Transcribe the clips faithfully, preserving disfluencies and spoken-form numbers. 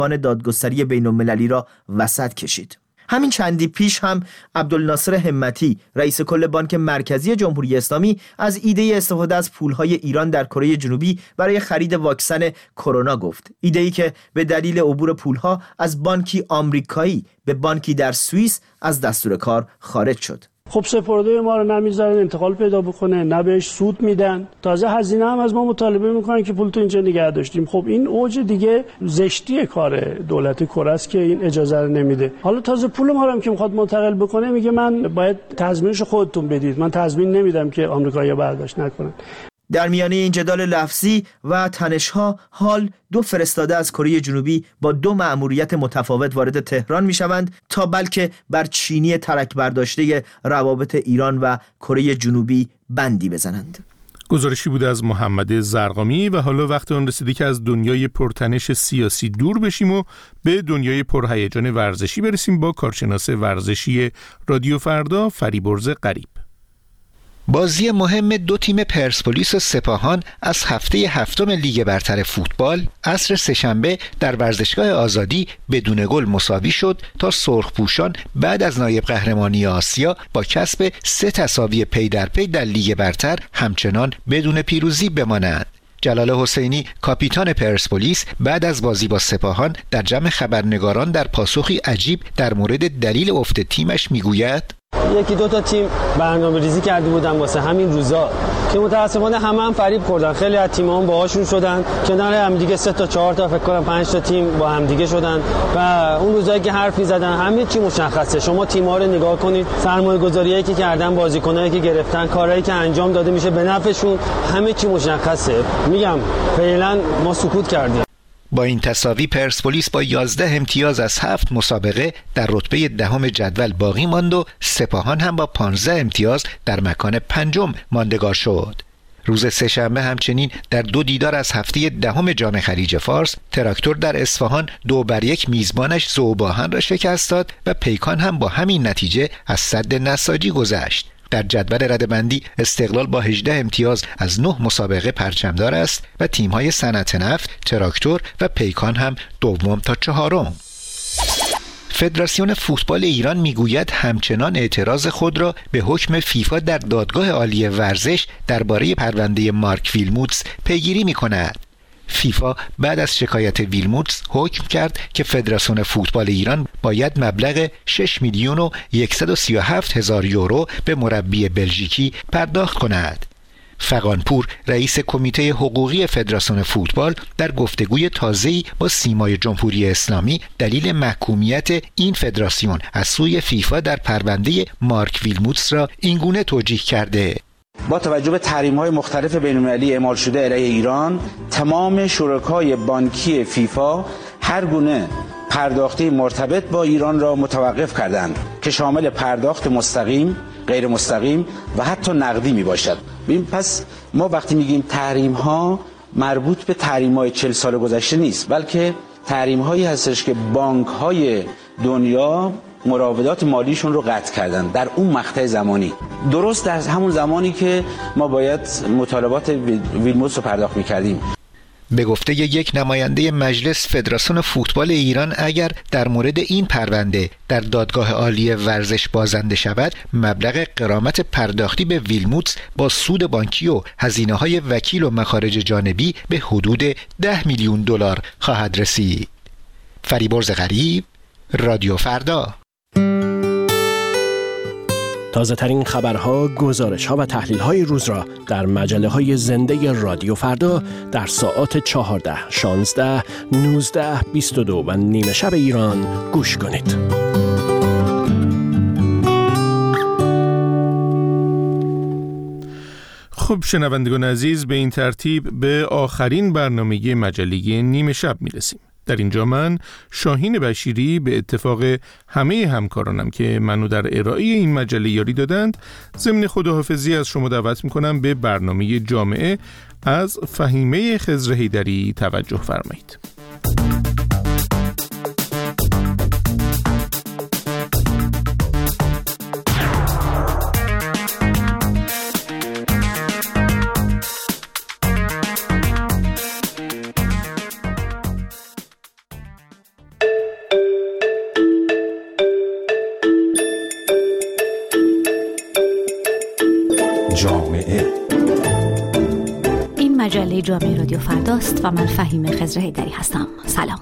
دادگستری بین‌المللی را وسط کشید. همین چندی پیش هم عبدالناصر همتی رئیس کل بانک مرکزی جمهوری اسلامی از ایده استفاده از پولهای ایران در کره جنوبی برای خرید واکسن کرونا گفت. ایده‌ای که به دلیل عبور پولها از بانکی آمریکایی به بانکی در سوئیس از دستور کار خارج شد. خب سپرده ما رو نمیذارن انتقال پیدا بکنه، نه بهش سود میدن، تازه هزینه هم از ما مطالبه میکنن که پول تو اینجا نگه داشتیم. خب این اوج دیگه زشتی کار دولت کره است که این اجازه رو نمیده. حالا تازه پول ما رو هم که میخواد منتقل بکنه میگه من باید تضمینش خودتون بدید، من تضمین نمیدم که آمریکایی‌ها برداشت نکنن. در میانه این جدال لفظی و تنش‌ها، حال دو فرستاده از کره جنوبی با دو مأموریت متفاوت وارد تهران می‌شوند تا بلکه بر چینی ترک برداشته روابط ایران و کره جنوبی بندی بزنند. گزارشی بود از محمد زرقامی و حالا وقت آن رسیده که از دنیای پرتنش سیاسی دور بشیم و به دنیای پرهیجان ورزشی برسیم با کارشناس ورزشی رادیو فردا فریبرز غریب. بازی مهم دو تیم پرسپولیس و سپاهان از هفته هفتم لیگ برتر فوتبال عصر سه‌شنبه در ورزشگاه آزادی بدون گل مساوی شد تا سرخپوشان بعد از نایب قهرمانی آسیا با کسب سه تساوی پی در پی در لیگ برتر همچنان بدون پیروزی بمانند. جلال حسینی کاپیتان پرسپولیس بعد از بازی با سپاهان در جمع خبرنگاران در پاسخی عجیب در مورد دلیل افت تیمش میگوید: یکی دو تا تیم برنامه ریزی کرده بودن واسه همین روزا که متاسفانه همه هم فریب خوردن. خیلی از تیم‌ها باهاشون شدن کنار هم دیگه، سه تا چهار تا فکر کنم پنج تا تیم با هم دیگه شدن و اون روزایی که حرف می‌زدن همه چی مشخصه. شما تیم‌ها رو نگاه کنید، سرمایه‌گذاریایی که کردن، بازیکنایی که گرفتن، کارهایی که انجام داده میشه به نفعشون، همه چی مشخصه. میگم فعلا ما سکوت کردیم. با این تساوی پرسپولیس با یازده امتیاز از هفت مسابقه در رتبه دهم جدول باقی ماند و سپاهان هم با پانزده امتیاز در مکان پنجم ماندگار شد. روز سه‌شنبه همچنین در دو دیدار از هفته دهم جام خلیج فارس تراکتور در اصفهان دو بر یک میزبانش ذوباهن را شکست داد و پیکان هم با همین نتیجه از سد نساجی گذشت. در جدول رده‌بندی استقلال با هجده امتیاز از نه مسابقه پرچمدار است و تیم‌های صنعت نفت، تراکتور و پیکان هم دوم تا چهارم. فدراسیون فوتبال ایران میگوید همچنان اعتراض خود را به حکم فیفا در دادگاه عالی ورزش درباره پرونده مارک ویلموتس پیگیری می‌کند. فیفا بعد از شکایت ویلموتس حکم کرد که فدراسیون فوتبال ایران باید مبلغ شش میلیون و صد و سی و هفت هزار یورو به مربی بلژیکی پرداخت کند. فغانپور رئیس کمیته حقوقی فدراسیون فوتبال در گفتگوی تازه‌ای با سیمای جمهوری اسلامی دلیل محکومیت این فدراسیون از سوی فیفا در پرونده مارک ویلموتس را اینگونه توجیه کرده: با توجه به تحریم‌های مختلف بین‌المللی اعمال شده علیه ایران، تمام شرکای بانکی فیفا هر گونه پرداختی مرتبط با ایران را متوقف کردند که شامل پرداخت مستقیم، غیر مستقیم و حتی نقدی می باشد. ببین پس ما وقتی میگیم تحریم‌ها مربوط به تحریم‌های چهل سال گذشته نیست، بلکه تحریم‌هایی هستش که بانک‌های دنیا مراودات مالیشون رو قطع کردن در اون مقطع زمانی، درست در همون زمانی که ما باید مطالبات ویلموتس رو پرداخت می‌کردیم. به گفته یک نماینده مجلس فدراسیون فوتبال ایران اگر در مورد این پرونده در دادگاه عالی ورزش بازنده شود، مبلغ غرامت پرداختی به ویلموتس با سود بانکی و هزینه‌های وکیل و مخارج جانبی به حدود ده میلیون دلار خواهد رسید. فریبرز غریب، رادیو فردا. تازه ترین خبرها، گزارش‌ها و تحلیل‌های روز را در مجله‌های زنده رادیو فردا در ساعات چهارده، شانزده، نوزده، بیست و دو و نیمه شب ایران گوش کنید. خب شنوندگان عزیز، به این ترتیب به آخرین برنامه مجله نیمه شب می‌رسیم. در اینجا من شاهین بشیری به اتفاق همه همکارانم که منو در ارائه این مجله یاری دادند ضمن خداحافظی از شما دعوت میکنم به برنامه جامعه از فهیمه خضر حیدری توجه فرمایید. صدای جامعه رادیو فرداست و من فهیم خضر حیدری هستم. سلام.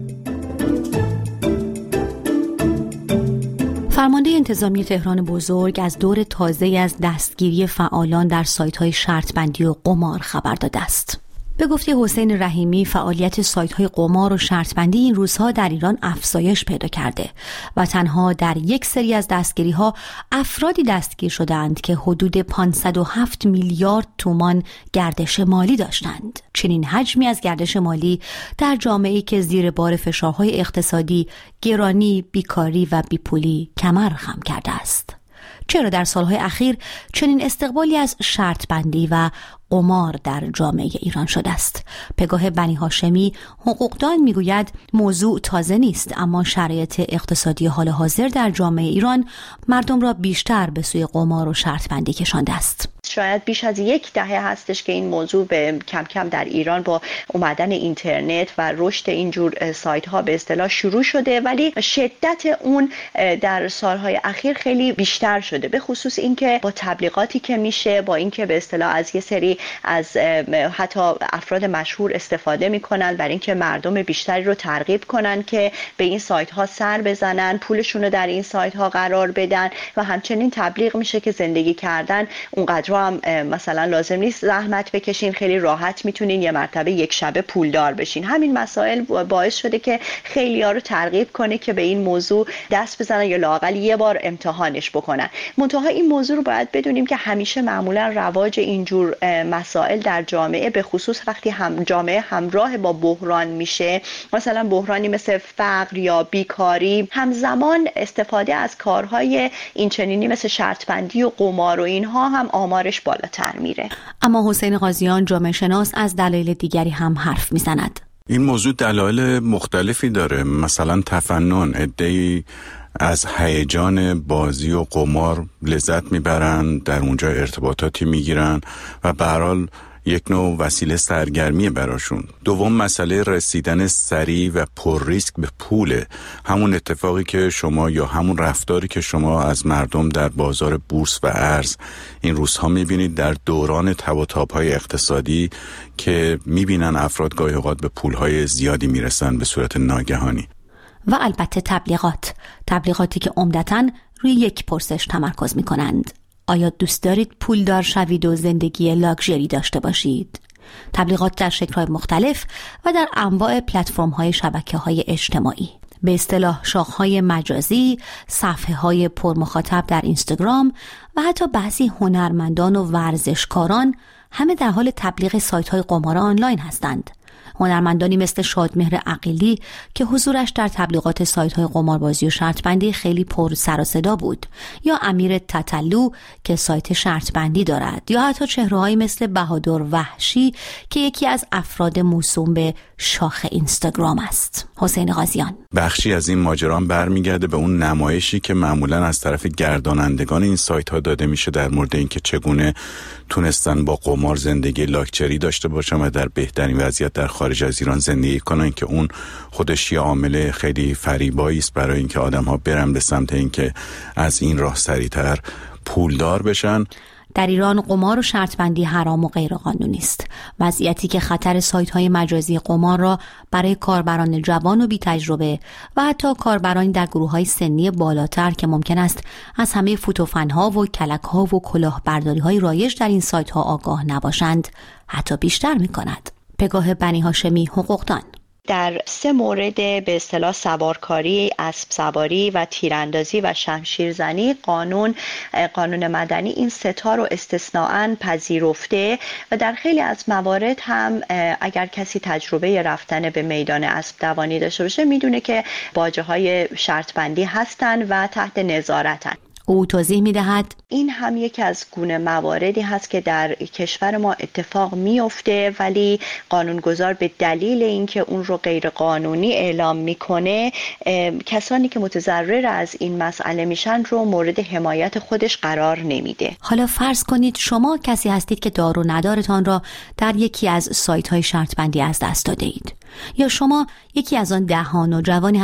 فرمانده انتظامی تهران بزرگ از دور تازه از دستگیری فعالان در سایت‌های شرط‌بندی و قمار خبر داده است. به گفته حسین رحیمی، فعالیت سایت‌های قمار و شرط‌بندی این روزها در ایران افزایش پیدا کرده و تنها در یک سری از دستگیری‌ها افرادی دستگیر شدند که حدود پانصد و هفت میلیارد تومان گردش مالی داشتند. چنین حجمی از گردش مالی در جامعه‌ای که زیر بار فشارهای اقتصادی، گرانی، بیکاری و بیپولی کمر خم کرده است. چرا در سالهای اخیر چنین استقبالی از شرط‌بندی و قمار در جامعه ایران شده است؟ پگاه بنی هاشمی، حقوقدان، میگوید موضوع تازه نیست، اما شرایط اقتصادی حال حاضر در جامعه ایران مردم را بیشتر به سوی قمار و شرط‌بندی کشانده است. شاید بیش از یک دهه هستش که این موضوع به کم کم در ایران با اومدن اینترنت و رشد اینجور سایت ها به اصطلاح شروع شده، ولی شدت اون در سالهای اخیر خیلی بیشتر شده، به خصوص اینکه با تبلیغاتی که میشه، با اینکه به اصطلاح از یه سری از حتی افراد مشهور استفاده میکنن برای اینکه مردم بیشتری رو ترغیب کنن که به این سایت ها سر بزنن، پولشون رو در این سایت ها قرار بدن و همچنین تبلیغ میشه که زندگی کردن اونقدر هم مثلا لازم نیست زحمت بکشین، خیلی راحت میتونین یه مرتبه یک شبه پولدار بشین. همین مسائل باعث شده که خیلی‌ها رو ترغیب کنه که به این موضوع دست بزنن یا لااقل یه بار امتحانش بکنن. منتها این موضوع رو باید بدونیم که همیشه معمولا رواج اینجور مسائل در جامعه، به خصوص وقتی هم جامعه همراه با بحران میشه، مثلا بحرانی مثل فقر یا بیکاری، همزمان استفاده از کارهای این چنینی مثل شرط‌بندی و قمار و اینها هم آمارش بالاتر میره. اما حسین قاضیان، جامعه شناس، از دلایل دیگری هم حرف میزند. این موضوع دلایل مختلفی داره. مثلا تفنن، عده‌ای از هیجان بازی و قمار لذت میبرن، در اونجا ارتباطاتی میگیرن و به هر حال یک نوع وسیله سرگرمی براشون. دوم، مسئله رسیدن سریع و پر ریسک به پوله. همون اتفاقی که شما یا همون رفتاری که شما از مردم در بازار بورس و ارز این روزها میبینید در دوران تب و تاب‌های اقتصادی که میبینن افراد گاهی اوقات به پولهای زیادی میرسن به صورت ناگهانی. و البته تبلیغات، تبلیغاتی که عمدتاً روی یک پرسش تمرکز می‌کنند: آیا دوست دارید پولدار شوید و زندگی لاکچری داشته باشید؟ تبلیغات در شکل‌های مختلف و در انواع پلتفرم‌های شبکه‌های اجتماعی، به اصطلاح شاخه‌های مجازی، صفحه‌های پرمخاطب در اینستاگرام و حتی بعضی هنرمندان و ورزشکاران همه در حال تبلیغ سایت‌های قمار آنلاین هستند. هنرمندانی مثل شادمهر عقیلی که حضورش در تبلیغات سایت‌های قماربازی و شرط‌بندی خیلی پر سر و صدا بود، یا امیر تتلو که سایت شرط‌بندی دارد، یا حتی چهره‌هایی مثل بهادر وحشی که یکی از افراد موسوم به شاخ اینستاگرام است. حسین قاضیان: بخشی از این ماجرا برمیگرده به اون نمایشی که معمولاً از طرف گردانندگان این سایت‌ها داده میشه در مورد اینکه چگونه تونستن با قمار زندگی لاکچری داشته باشن و در بهترین وضعیت در خارج از ایران زندگی کنن، که اون خودش یه عامل خیلی فریبایی است برای اینکه آدم‌ها برن به سمت اینکه از این راه سریعتر پولدار بشن. در ایران قمار و شرط‌بندی حرام و غیرقانونی است، وضعیتی که خطر سایت‌های مجازی قمار را برای کاربران جوان و بی‌تجربه و حتی کاربرانی در گروه‌های سنی بالاتر که ممکن است از همه فوتوفن‌ها و کلک‌ها و کلاهبرداری‌های رایج در این سایت‌ها آگاه نباشند، حتی بیشتر می‌کند. پگاه بنی هاشمی، حقوقدان: در سه مورد به اصطلاح سوارکاری، اسب سواری و تیراندازی و شمشیرزنی قانون قانون مدنی این سه تا رو استثناءً پذیرفته و در خیلی از موارد هم اگر کسی تجربه رفتن به میدان اسب دوانی داشته باشه میدونه که باجه‌های شرط بندی هستن و تحت نظارتن. او توضیح می‌دهد این هم یکی از گونه مواردی هست که در کشور ما اتفاق میفته، ولی قانونگذار به دلیل اینکه اون رو غیر قانونی اعلام میکنه، کسانی که متضرر از این مسئله میشن رو مورد حمایت خودش قرار نمیده. حالا فرض کنید شما کسی هستید که دار و ندارتان را در یکی از سایت‌های شرط بندی از دست داده اید، یا شما یکی از آن دهان و جوانی